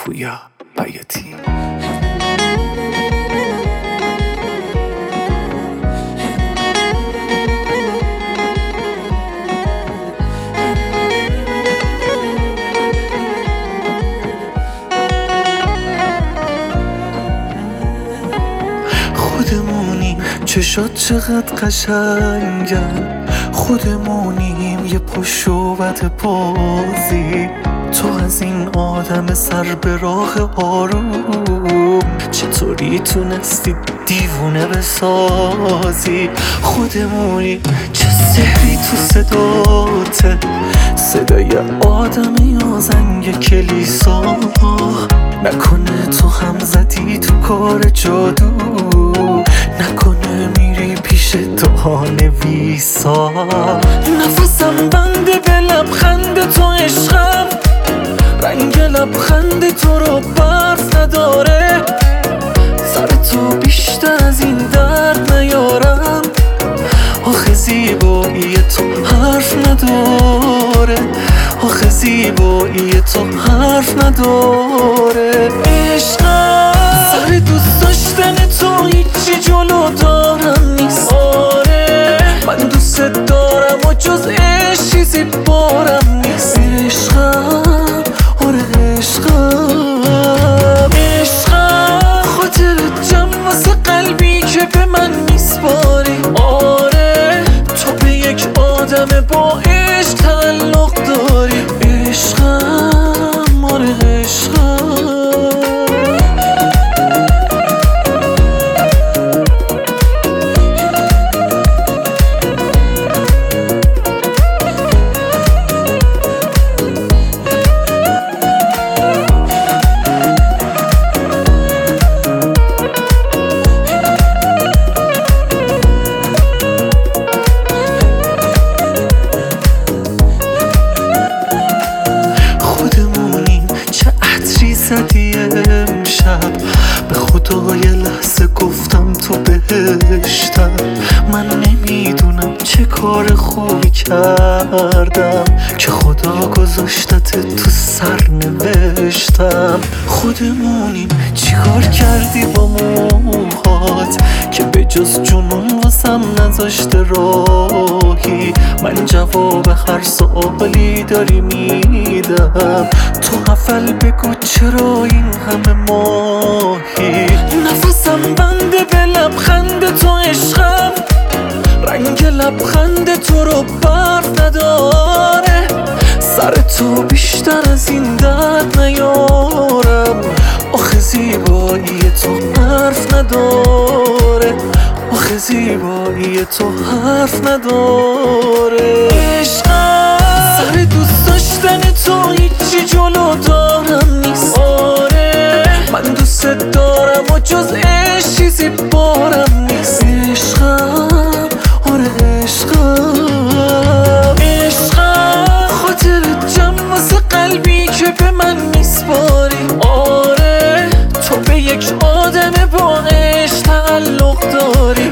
پویا بیاتی. خودمونیم چشات چقدر قشنگن، خودمونیم یه پشت و بد بازی. تو از این آدم سر به راه آروم چطوری تونستی دیوونه بسازی؟ خودمونی چه سحری تو صداته، صدای آدم یا زنگ کلیسا. نکنه تو هم زدی تو کار جادو، نکنه میری پیش دهانویسا. نفسم بنده به لبخند تو عشقم، رنگ لبخند تو رو برف نداره. سر تو بیشتر از این درد نیارم، آخه زیبایی تو حرف نداره، آخه زیبایی تو حرف نداره. عشقم سر دوست داشتن تو هیچی جلو دارم نیست. آره من دوست دارم و جز عشق چیزی بارم نیست. عشقم آره عشقم، عشقم خاطر جمع واسه قلبی که به من میسپاری. آره تو به یک آدم با عشق تعلق داری. عشقم آره عشقم. زدی امشب به خدا یه لحظه گفتم تو بهشتم. من نمیدونم چه کار خوبی کردم که خدا گذاشتت تو سرنوشتم. خودمونیم چیکار کردی با موهات که به جز جنون واسم نذاشته راهی؟ من جواب هر سوالی داری میدم، تو حفل بگو چرا این همه ماهی؟ نفسم بنده به لبخند تو عشقم، رنگ لبخند تو رو برف نداره. سر تو بیشتر از این درد نیارم، آخه زیبایی تو حرف نداره، آخه زیبایی تو حرف نداره. عشقم سر دوست داشتن تو هیچی جلو دارم نیست. آره من دوست دارم و جز عشق چیزی بارم نیست. عشقم آره عشقم، عشقم خاطر جمع واسه قلبی که به من میسپاری. آره تو به یک آدم با عشق تعلق داری.